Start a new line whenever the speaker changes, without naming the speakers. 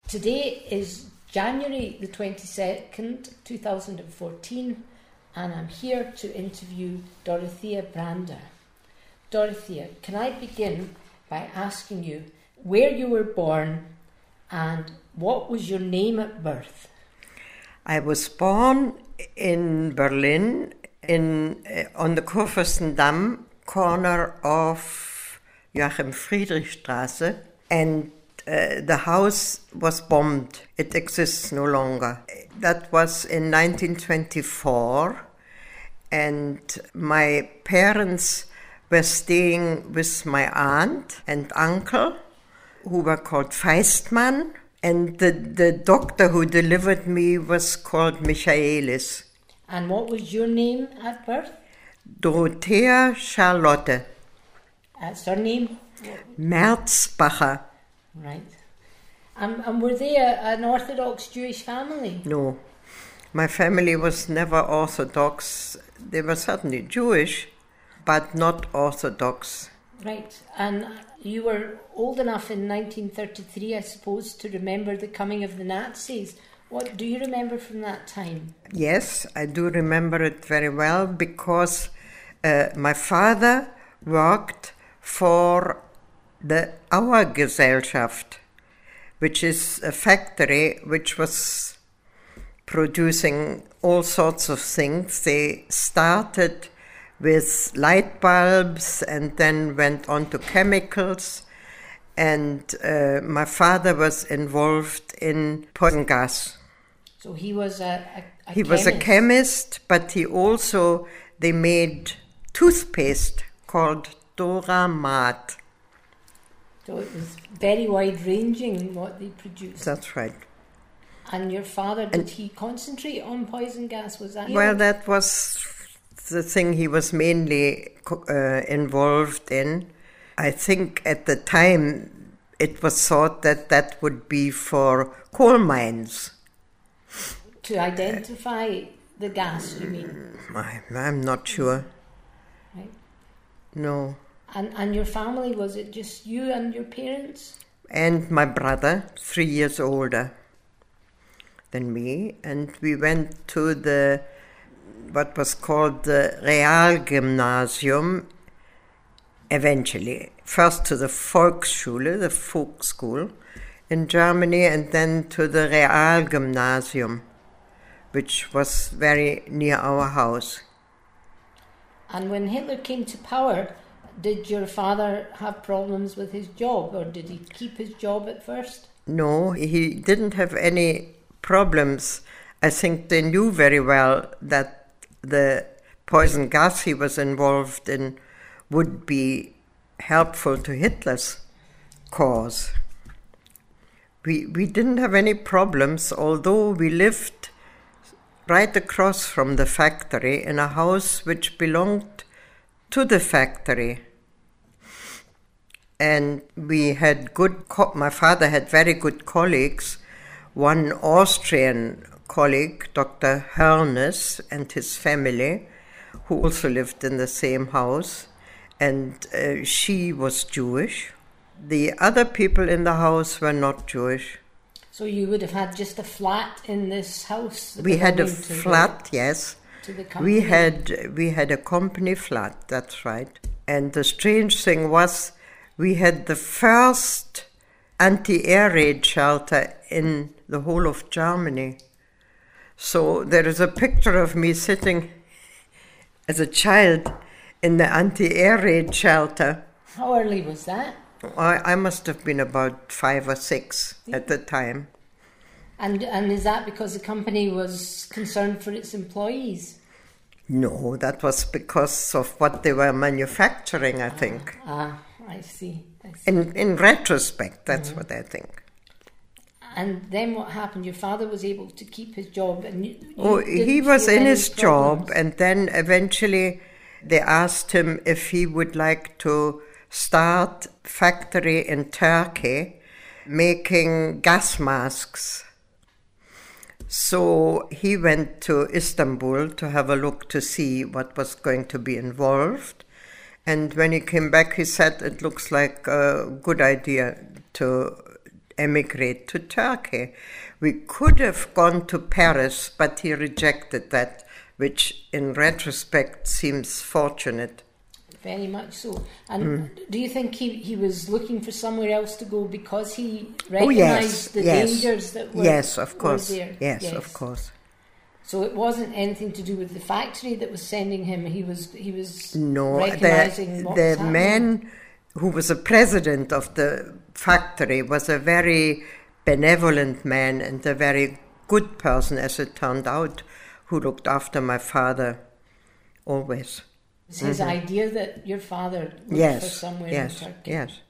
Today is January the 22nd, 2014, and I'm here to interview Dorothea Brander. Dorothea, can I begin by asking you where you were born and what was your name at birth?
I was born in Berlin on the Kurfürstendamm corner of Joachim Friedrich Straße, and the house was bombed. It exists no longer. That was in 1924, and my parents were staying with my aunt and uncle, who were called Feistmann, and the doctor who delivered me was called Michaelis.
And what was your name at birth?
Dorothea Charlotte.
Surname?
Merzbacher.
Right. And were they an Orthodox Jewish family?
No. My family was never Orthodox. They were certainly Jewish, but not Orthodox.
Right. And you were old enough in 1933, I suppose, to remember the coming of the Nazis. What do you remember from that time?
Yes, I do remember it very well because my father worked for the Auer Gesellschaft, which is a factory which was producing all sorts of things. They started with light bulbs and then went on to chemicals. And my father was involved in poison gas.
So he was a
He
chemist.
was a chemist, but they made toothpaste called Doramat.
So it was very wide-ranging what they produced.
That's right.
And your father, did he concentrate on poison gas? Was that?
Well, that was the thing he was mainly involved in. I think at the time it was thought that would be for coal mines.
To identify the gas, you mean?
I'm not sure.
Right.
No.
And your family, was it just you and your parents?
And my brother, 3 years older than me, and we went to what was called the Realgymnasium eventually. First to the Volksschule, the folk school in Germany, and then to the Realgymnasium, which was very near our house.
And when Hitler came to power, did your father have problems with his job, or did he keep his job at first?
No, he didn't have any problems. I think they knew very well that the poison gas he was involved in would be helpful to Hitler's cause. We didn't have any problems, although we lived right across from the factory in a house which belonged to the factory. And we had my father had very good colleagues. One Austrian colleague, Dr. Hörnes, and his family, who also lived in the same house, and she was Jewish. The other people in the house were not Jewish.
So you would have had just a flat in this house?
We had a flat, yes.
To the company?
We had a company flat, that's right. And the strange thing was, we had the first anti-air raid shelter in the whole of Germany. So there is a picture of me sitting as a child in the anti-air raid shelter.
How early was that?
I must have been about 5 or 6 at the time.
And is that because the company was concerned for its employees?
No, that was because of what they were manufacturing, I think.
I see.
In retrospect, that's what I think.
And then what happened? Your father was able to keep his job, and
he was in his job, and then eventually they asked him if he would like to start a factory in Turkey making gas masks. So he went to Istanbul to have a look to see what was going to be involved. And when he came back, he said it looks like a good idea to emigrate to Turkey. We could have gone to Paris, but he rejected that, which in retrospect seems fortunate.
Very much so. And do you think he was looking for somewhere else to go because he recognised the dangers that were,
of course.
were there?
Yes, of course.
So it wasn't anything to do with the factory that was sending him. He was
no,
recognising what was
the
happening.
man who was the president of the factory was a very benevolent man and a very good person, as it turned out, who looked after my father always.
It's his idea that your father looked for somewhere in Turkey.
Yes.